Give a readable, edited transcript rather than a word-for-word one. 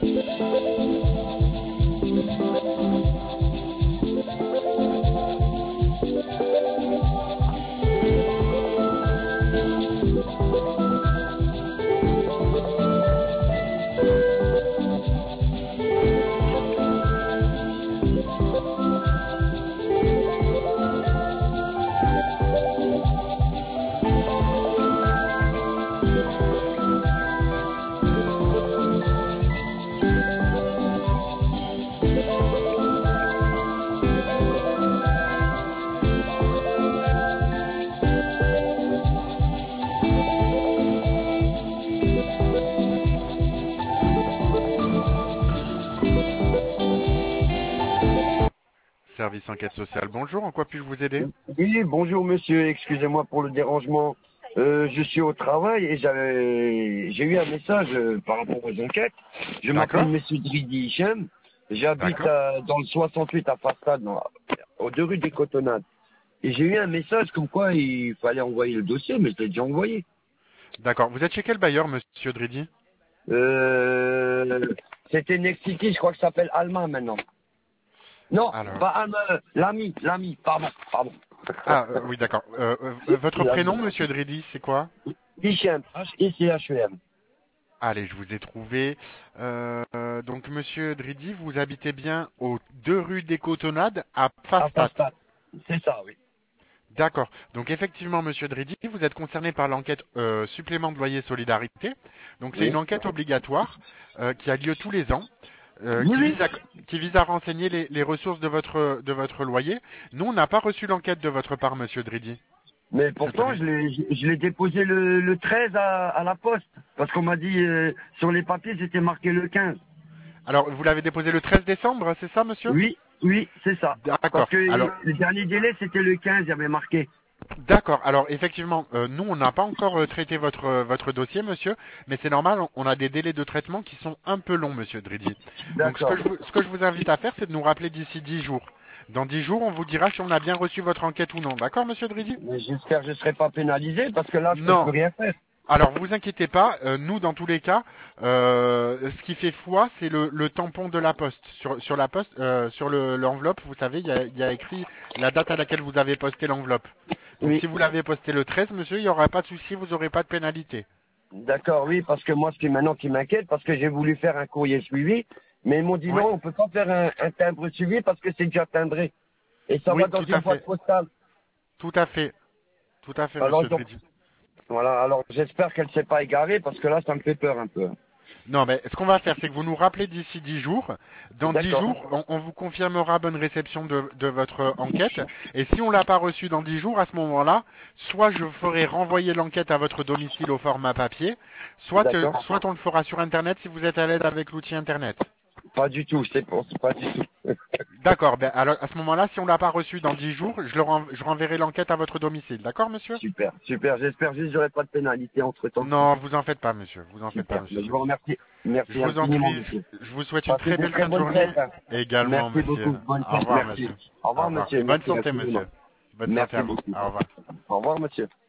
Service enquête sociale, bonjour, en quoi puis-je vous aider? Oui, bonjour monsieur, excusez-moi pour le dérangement. Je suis au travail et j'ai eu un message par rapport aux enquêtes. Je m'appelle D'accord, monsieur Dridi Hichem. J'habite d'accord, dans le 68 à Fastad, aux 2 rues des Cotonnades. Et j'ai eu un message comme quoi il fallait envoyer le dossier, mais je l'ai déjà envoyé. d'accord. Vous êtes chez quel bailleur, monsieur Dridi? Euh, C'était Nexity, je crois que ça s'appelle Alma maintenant. Non, Alors, pas Alma, l'ami, pardon. oui, d'accord. Votre prénom, L'ami. monsieur Dridi, c'est quoi? Hichem, H-I-C-H-E-M. Allez, je vous ai trouvé. Donc, monsieur Dridi, vous habitez bien aux 2 rues des Cotonnades à À Fastat. Fastad. C'est ça, oui. D'accord. Donc, effectivement, monsieur Dridi, vous êtes concerné par l'enquête supplément de loyer solidarité. Donc, c'est une Oui. enquête obligatoire qui a lieu tous les ans. Oui, oui. Qui vise à renseigner les ressources de votre loyer. Nous, on n'a pas reçu l'enquête de votre part, monsieur Dridi. Mais Monsieur pourtant, Dridi. je l'ai déposé le 13 à la poste. Parce qu'on m'a dit, sur les papiers, c'était marqué le 15. Alors, vous l'avez déposé le 13 décembre, c'est ça, monsieur? Oui, c'est ça. Parce D'accord. que Alors, le dernier délai, c'était le 15, il y avait marqué. d'accord. Alors, effectivement, nous, on n'a pas encore traité votre dossier, monsieur, mais c'est normal, on a des délais de traitement qui sont un peu longs, monsieur Dridi. Donc, D'accord. ce que je vous invite à faire, c'est de nous rappeler d'ici 10 jours. Dans 10 jours, on vous dira si on a bien reçu votre enquête ou non. D'accord, monsieur Dridi? Mais j'espère que je ne serai pas pénalisé parce que là, je peux plus Non. rien faire. Alors, vous inquiétez pas, nous, dans tous les cas, ce qui fait foi, c'est le tampon de la poste. Sur la poste, sur l'enveloppe, vous savez, il y a écrit la date à laquelle vous avez posté l'enveloppe. Donc, Oui. si vous l'avez posté le 13, monsieur, il n'y aura pas de souci, vous n'aurez pas de pénalité. D'accord, oui, parce que moi, ce qui maintenant qui m'inquiète, parce que j'ai voulu faire un courrier suivi, mais ils m'ont dit Oui, non, on peut pas faire un timbre suivi parce que c'est déjà timbré. Et ça va oui, dans une boîte postale. tout à fait, tout à fait, Alors, monsieur donc, Dridi. voilà, alors j'espère qu'elle s'est pas égarée parce que là, ça me fait peur un peu. Non, mais ce qu'on va faire, c'est que vous nous rappelez d'ici 10 jours. Dans 10 D'accord, jours, on vous confirmera bonne réception de votre enquête. Et si on l'a pas reçue dans 10 jours, à ce moment-là, soit je ferai renvoyer l'enquête à votre domicile au format papier, d'accord. soit on le fera sur Internet si vous êtes à l'aise avec l'outil Internet. Pas du tout, c'est pas du tout. D'accord, ben alors à ce moment-là, si on l'a pas reçu dans 10 jours, je renverrai l'enquête à votre domicile. D'accord, monsieur? Super, super. J'espère juste que j'aurai pas de pénalité entre temps. Non, vous en faites pas, monsieur. Vous en faites pas, Super. monsieur Mais je vous Dridi. remercie. Je Merci vous en infiniment, prie, monsieur. je vous souhaite une Passez très de belle très fin de bonnes journée. fêtes. Hein. Également, Merci monsieur. beaucoup. Bonne Au fête. revoir, Merci. monsieur. Au Au revoir, revoir. monsieur. Et bonne Merci santé, infiniment. monsieur. Bonne santé Merci à vous. beaucoup. Au revoir. Au revoir, monsieur.